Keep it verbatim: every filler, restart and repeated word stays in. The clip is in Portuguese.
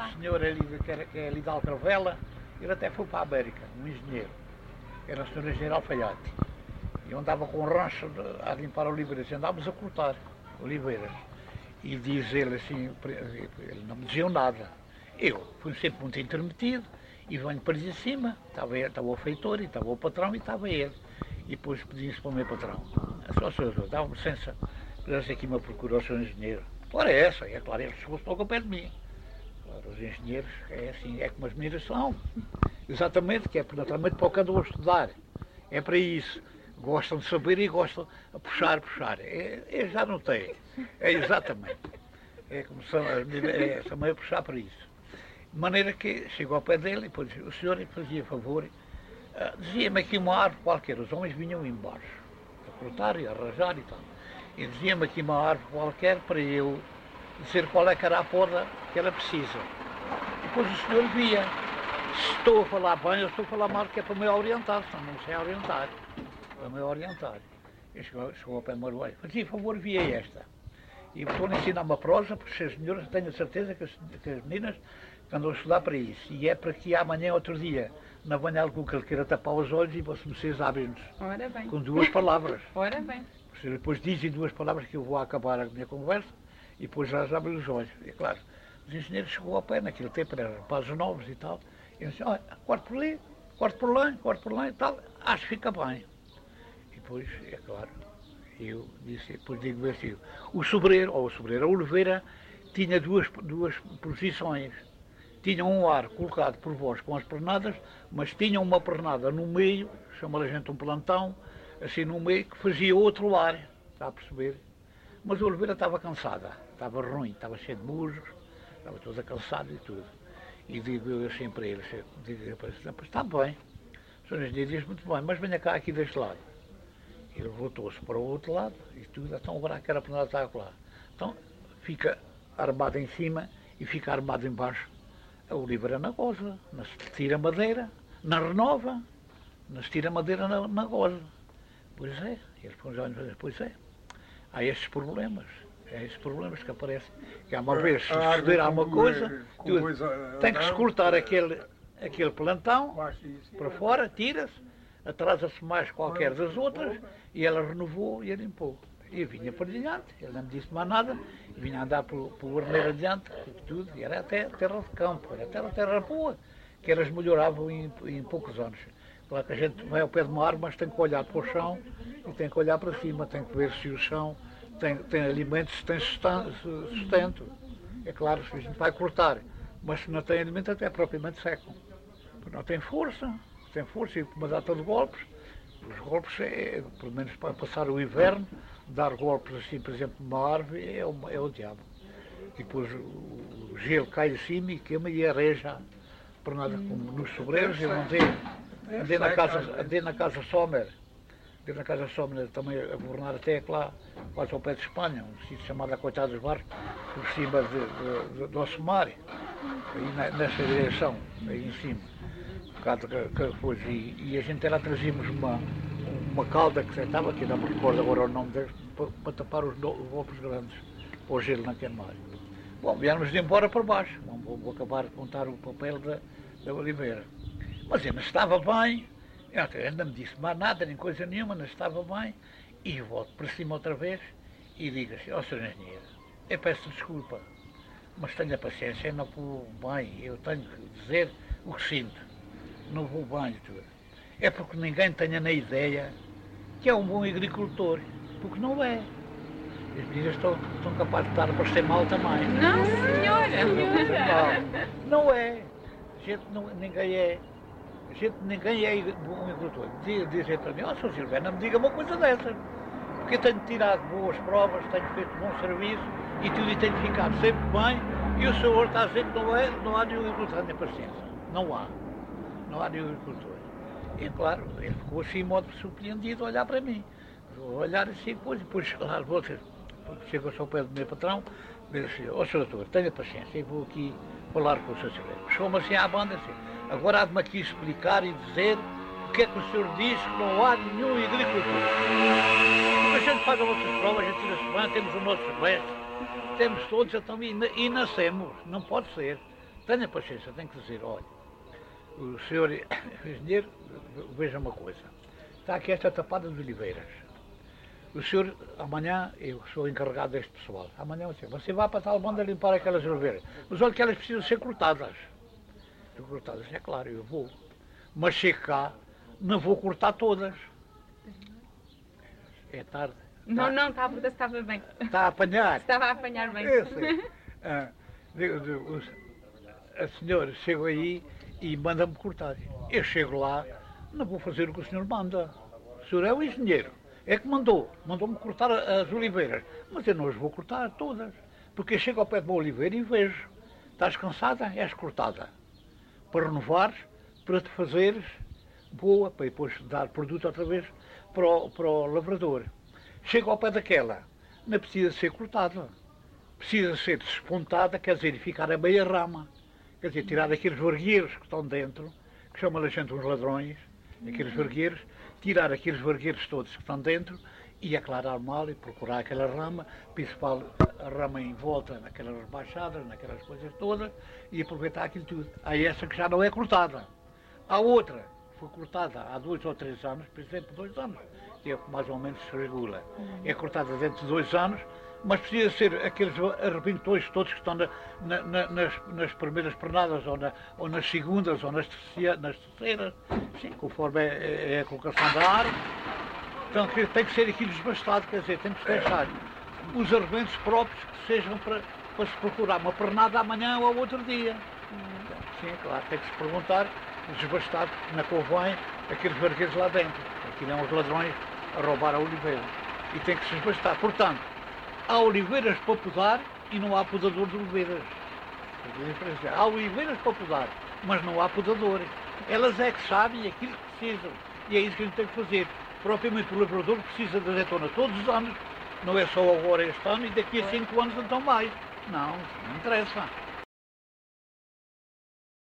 um senhor ali, que, era, que é ali da Alcravela, ele até foi para a América, um engenheiro. Era o senhor engenheiro Alfaiate. E eu andava com um rancho a limpar oliveiras, e andávamos a cortar oliveiras. E diz ele assim, ele não me dizia nada. Eu fui sempre muito intermetido, e venho para ali acima, estava, ele, estava o feitor, e estava o patrão, e estava ele. E depois pedi-se para o meu patrão. Só senhor, dava-me licença, parece aqui me procurou o seu engenheiro. Claro, é essa, é claro, ele chegou-se logo ao pé de mim. Claro, os engenheiros, é assim, é como as meninas são. Exatamente, que é naturalmente para o que andam a estudar. É para isso. Gostam de saber e gostam de puxar, puxar. É, é, já não tem. É exatamente. É como são as meninas, é, também a puxar para isso. De maneira que chegou ao pé dele e depois o senhor fazia favor, uh, dizia-me aqui uma árvore qualquer, os homens vinham embaixo, a cortar e a arranjar e tal. E dizia-me aqui uma árvore qualquer para eu dizer qual é que era a poda que ela precisa. Depois o senhor via, se estou a falar bem ou estou a falar mal, que é para me orientar, senão não sei orientar. Para me orientar. Ele chegou, chegou ao pé de Maruai, fazia favor, via esta. E estou a ensinar uma prosa, porque as senhoras, tenho a certeza que as, que as meninas andam a estudar para isso. E é para que amanhã, outro dia, não venha algo que ele queira tapar os olhos e vocês abrem-nos. Ora bem. Com duas palavras. Ora bem. Vocês depois dizem duas palavras que eu vou acabar a minha conversa e depois já abrem os olhos. E claro, os engenheiros chegou ao pé, naquele tempo eram rapazes novos e tal. E eu disse, olha, corte por ali, corte por lá, corte por lá e tal, acho que fica bem. E depois, é claro, eu disse, depois digo assim, o sobreiro, ou o sobreiro, a oliveira, tinha duas, duas posições. Tinha um ar colocado por vós com as pernadas, mas tinha uma pernada no meio, chama a gente um plantão, assim no meio, que fazia outro ar, está a perceber? Mas a oliveira estava cansada, estava ruim, estava cheio de musgos, estava toda cansada e tudo. E digo eu assim para ele, digo para ele, está bem, o senhor engenheiro diz muito bem, mas venha cá aqui deste lado. Ele voltou-se para o outro lado e tudo, então o buraco era a pernada estava lá. Então fica armado em cima e fica armado em baixo. A oliveira na goza, não se tira madeira, não renova, não se tira madeira na, na goza. Pois é, eles põem os olhos e dizem, pois é, há estes problemas, há estes problemas que aparecem, que há uma vez, se suceder há uma coisa, tudo, tem que se cortar aquele, aquele plantão para fora, tira-se, atrasa-se mais qualquer das outras, e ela renovou e ele limpou. E vinha para diante, ele não me disse mais nada, vinha andar pelo, pelo arneiro adiante, tudo, e era até terra de campo, era terra, terra boa, que elas melhoravam em, em poucos anos. Claro que a gente vai ao pé de uma árvore, mas tem que olhar para o chão e tem que olhar para cima, tem que ver se o chão tem, tem alimentos, se tem sustento. É claro, se a gente vai cortar, mas se não tem alimento, até propriamente secam. Não tem força, tem força e uma data de golpes. Os golpes, é, pelo menos para passar o inverno, dar golpes assim, por exemplo, numa árvore, é o, é o diabo. E depois o, o gelo cai acima e queima e areja. Por nada, como nos sobreiros, eu andei, andei, na casa, andei na casa Sommer, andei na casa Sommer também a governar até lá, quase ao pé de Espanha, um sítio chamado a Coitada dos Barcos, por cima de, de, de, do Ossomar, aí na, nessa direção, aí em cima. Que, que depois, e, e a gente lá trazíamos uma, uma calda que estava aqui, não me recordo agora o nome dele, para, para tapar os, os golpes grandes, para o gelo naquele mar. Bom, viemos de embora para baixo, vou, vou acabar de contar o papel da, da oliveira. Mas ele não estava bem, ele não me disse mais nada, nem coisa nenhuma, não estava bem, e eu volto para cima outra vez e digo assim, ó senhor engenheiro, eu peço desculpa, mas tenha paciência, eu não vou bem, eu tenho que dizer o que sinto. Não vou bem, tudo. É porque ninguém tenha na ideia que é um bom agricultor, porque não é. As meninas estão, estão capazes de estar a parecer mal também. Não, senhora! Não é. A gente não, ninguém é. A gente ninguém é bom agricultor. Dizem para mim, ó, oh, senhor Silvério, não me diga uma coisa dessa. Porque eu tenho tirado boas provas, tenho feito bom serviço e tudo e tenho ficado sempre bem. E o senhor está a dizer que não, é, não há nenhum agricultor, tenha paciência. Não há. Não há nenhum agricultor. E claro, ele ficou assim, de modo surpreendido, a olhar para mim. Vou olhar assim, depois, depois lá vocês, chegou-se ao pé do meu patrão, diz assim, ó senhor doutor, tenha paciência, eu vou aqui falar com o senhor Silvério. Chama assim à banda assim, agora há-me aqui explicar e dizer o que é que o senhor diz que não há nenhum agricultor. A gente faz as nossas provas, a gente tira-se bem, temos o nosso bem, temos todos, então, e, e nascemos, não pode ser. tenha paciência, tem que dizer, olha, o senhor engenheiro, veja uma coisa, está aqui esta tapada de oliveiras. O senhor, amanhã, eu sou encarregado deste pessoal, amanhã você, você vai para tal banda limpar aquelas oliveiras, mas olha que elas precisam ser cortadas. Ser cortadas, é claro, eu vou. Mas chego cá, não vou cortar todas. É tarde. Não, Tá. não, está a perguntar se estava bem. Está a apanhar? Estava a apanhar bem. Eu sei. Ah, digo, digo, a senhora chega aí e manda-me cortar. Eu chego lá, não vou fazer o que o senhor manda. O senhor é o engenheiro. É que mandou. Mandou-me cortar as oliveiras. Mas eu não as vou cortar todas. Porque eu chego ao pé de uma oliveira e vejo. Estás cansada? És cortada. Para renovares, para te fazeres boa, para depois dar produto outra vez para o, para o lavrador. Chego ao pé daquela. Não precisa ser cortada. Precisa ser despontada, quer dizer, ficar a meia rama. Quer dizer, tirar aqueles vergueiros que estão dentro, que chamam a gente uns ladrões, aqueles vergueiros, tirar aqueles vergueiros todos que estão dentro e aclarar mal e procurar aquela rama, principal a rama em volta, naquelas rebaixadas, naquelas coisas todas, e aproveitar aquilo tudo. Há essa que já não é cortada. Há outra, que foi cortada há dois ou três anos, por exemplo, dois anos, que é mais ou menos se regula. É cortada dentro de dois anos, mas precisa ser aqueles arrebentões todos que estão na, na, na, nas, nas primeiras pernadas, ou, na, ou nas segundas, ou nas, terceira, nas terceiras, sim, conforme é, é a colocação da árvore. Então tem que ser aquilo desbastado, quer dizer, tem que se deixar os arrebentos próprios que sejam para, para se procurar uma pernada amanhã ou ao outro dia. Sim, claro, tem que se perguntar, desbastado, na convém, aqueles vergueiros lá dentro. Aqui não os ladrões a roubar a oliveira. E tem que se desbastar. Portanto, há oliveiras para podar e não há podador de oliveiras. Há oliveiras para podar, mas não há podadores. Elas é que sabem aquilo que precisam. E é isso que a gente tem que fazer. Propriamente o lavrador precisa de azeitona todos os anos, não é só agora este ano e daqui a cinco anos então mais. Não, não interessa.